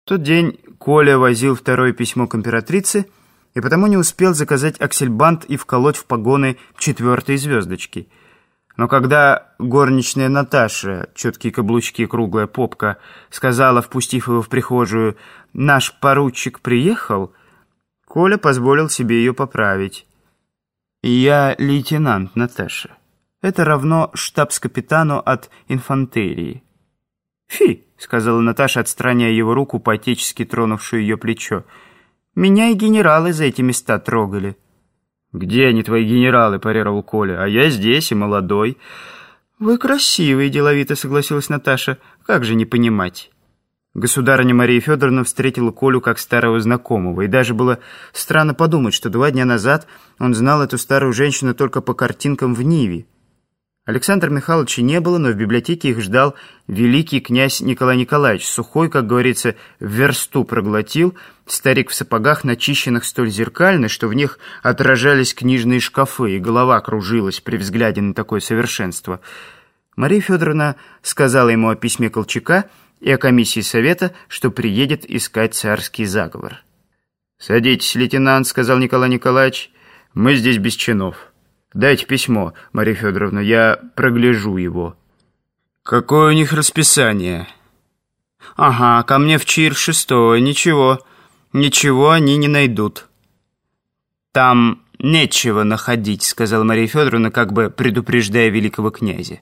В тот день Коля возил второе письмо к императрице и потому не успел заказать аксельбант и вколоть в погоны 4-й звездочки. Но когда горничная Наташа, четкие каблучки, круглая попка, сказала, впустив его в прихожую: «Наш поручик приехал», Коля позволил себе ее поправить. «Я лейтенант, Наташа. Это равно штабс-капитану от инфантерии». «Фи», — сказала Наташа, отстраняя его руку, по-отечески тронувшую ее плечо. «Меня и генералы за эти места трогали». «Где они, твои генералы?» — парировал Коля. «А я здесь и молодой». «Вы красивый», — деловито согласилась Наташа. «Как же не понимать?» Государыня Мария Федоровна встретила Колю как старого знакомого, и даже было странно подумать, что 2 дня назад он знал эту старую женщину только по картинкам в Ниве. Александра Михайловича не было, но в библиотеке их ждал великий князь Николай Николаевич, сухой, как говорится, в версту проглотил, старик в сапогах, начищенных столь зеркально, что в них отражались книжные шкафы, и голова кружилась при взгляде на такое совершенство. Мария Федоровна сказала ему о письме Колчака и о комиссии совета, что приедет искать царский заговор. «Садитесь, лейтенант», — сказал Николай Николаевич, — «мы здесь без чинов. Дайте письмо, Мария Федоровна, я прогляжу его». «Какое у них расписание?» «Ага, ко мне в ЧИР 6-е, ничего они не найдут». «Там нечего находить», — сказала Мария Федоровна, как бы предупреждая великого князя.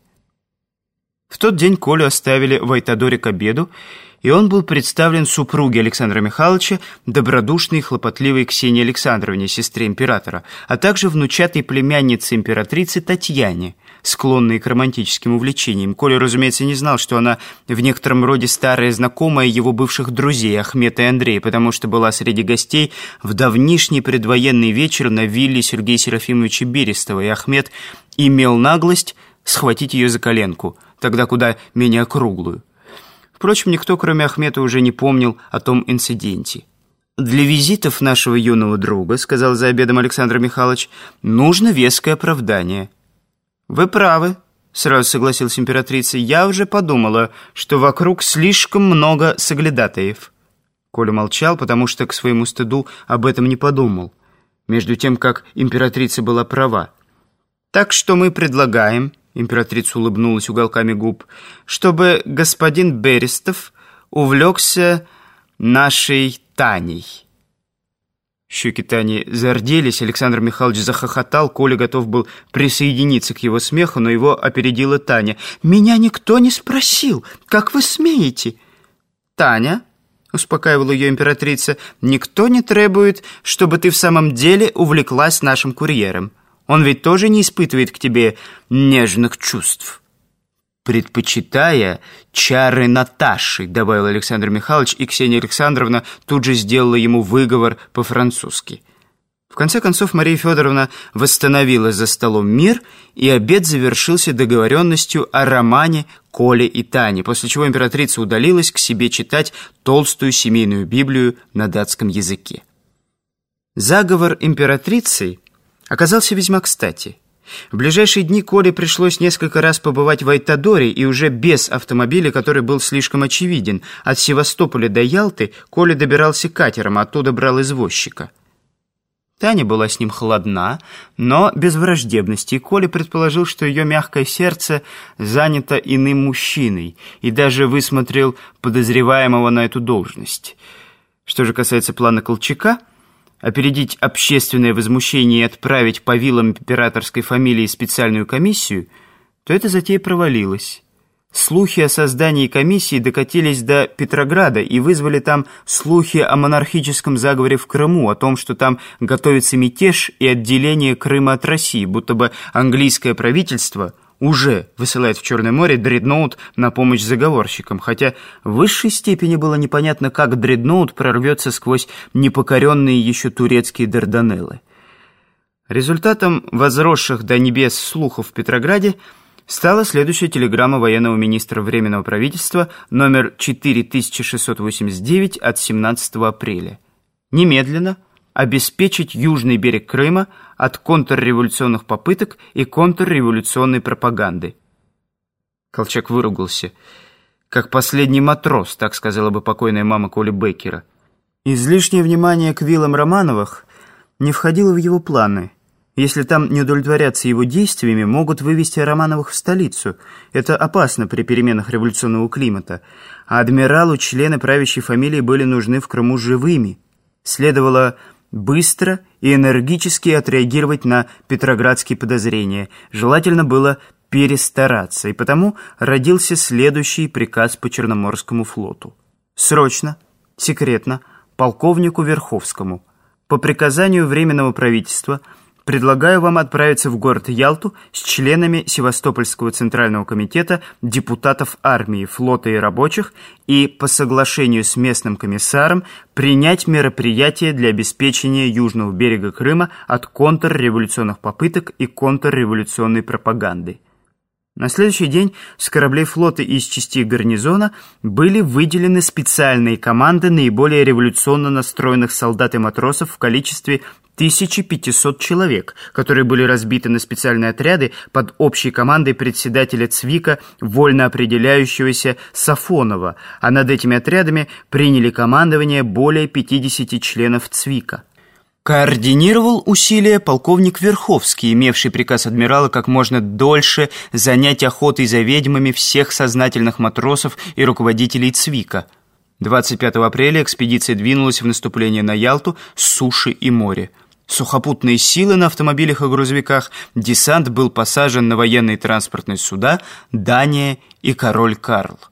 В тот день Колю оставили в Айтадоре к обеду, и он был представлен супруге Александра Михайловича, добродушной и хлопотливой Ксении Александровне, сестре императора, а также внучатой племяннице императрицы Татьяне, склонной к романтическим увлечениям. Коля, разумеется, не знал, что она в некотором роде старая знакомая его бывших друзей Ахмета и Андрея, потому что была среди гостей в давнишний предвоенный вечер на вилле Сергея Серафимовича Берестова, и Ахмет имел наглость схватить ее за коленку, тогда куда менее круглую. Впрочем, никто, кроме Ахмета, уже не помнил о том инциденте. «Для визитов нашего юного друга, — сказал за обедом Александр Михайлович, — нужно веское оправдание». «Вы правы, — сразу согласилась императрица, — я уже подумала, что вокруг слишком много соглядатаев». Коля молчал, потому что к своему стыду об этом не подумал, между тем, как императрица была права. «Так что мы предлагаем, — императрица улыбнулась уголками губ, — чтобы господин Берестов увлекся нашей Таней». Щеки Тани зарделись, Александр Михайлович захохотал, Коля готов был присоединиться к его смеху, но его опередила Таня. «Меня никто не спросил, как вы смеете?» «Таня, — успокаивала ее императрица, — никто не требует, чтобы ты в самом деле увлеклась нашим курьером. Он ведь тоже не испытывает к тебе нежных чувств». «Предпочитая чары Наташи», — добавил Александр Михайлович, и Ксения Александровна тут же сделала ему выговор по-французски. В конце концов Мария Федоровна восстановила за столом мир, и обед завершился договоренностью о романе Коли и Тани, после чего императрица удалилась к себе читать толстую семейную Библию на датском языке. Заговор императрицы оказался весьма кстати. В ближайшие дни Коле пришлось несколько раз побывать в Айтадоре, и уже без автомобиля, который был слишком очевиден. От Севастополя до Ялты Коля добирался катером, а оттуда брал извозчика. Таня была с ним холодна, но без враждебности, и Коля предположил, что ее мягкое сердце занято иным мужчиной, и даже высмотрел подозреваемого на эту должность. Что же касается плана Колчака, опередить общественное возмущение и отправить по вилам императорской фамилии специальную комиссию, то эта затея провалилась. Слухи о создании комиссии докатились до Петрограда и вызвали там слухи о монархическом заговоре в Крыму, о том, что там готовится мятеж и отделение Крыма от России, будто бы английское правительство уже высылает в Черное море дредноут на помощь заговорщикам, хотя в высшей степени было непонятно, как дредноут прорвется сквозь непокоренные еще турецкие Дарданеллы. Результатом возросших до небес слухов в Петрограде стала следующая телеграмма военного министра Временного правительства номер 4689 от 17 апреля. Немедленно обеспечить южный берег Крыма от контрреволюционных попыток и контрреволюционной пропаганды. Колчак выругался. как последний матрос, так сказала бы покойная мама Коли Беккера. Излишнее внимание к виллам Романовых не входило в его планы. Если там не удовлетворятся его действиями, могут вывести Романовых в столицу. Это опасно при переменах революционного климата. А адмиралу члены правящей фамилии были нужны в Крыму живыми. Следовало быстро и энергически отреагировать на петроградские подозрения. Желательно было перестараться, и потому родился следующий приказ по Черноморскому флоту. Срочно, секретно, полковнику Верховскому. По приказанию Временного правительства предлагаю вам отправиться в город Ялту с членами Севастопольского Центрального комитета, депутатов армии, флота и рабочих и по соглашению с местным комиссаром принять мероприятия для обеспечения южного берега Крыма от контрреволюционных попыток и контрреволюционной пропаганды. На следующий день с кораблей флота и из частей гарнизона были выделены специальные команды наиболее революционно настроенных солдат и матросов в количестве 1500 человек, которые были разбиты на специальные отряды под общей командой председателя ЦВИКа, вольно определяющегося Сафонова, а над этими отрядами приняли командование более 50 членов ЦВИКа. Координировал усилия полковник Верховский, имевший приказ адмирала как можно дольше занять охотой за ведьмами всех сознательных матросов и руководителей ЦВИКа. 25 апреля экспедиция двинулась в наступление на Ялту с суши и моря. Сухопутные силы на автомобилях и грузовиках, десант был посажен на военные транспортные суда «Дания» и «Король Карл».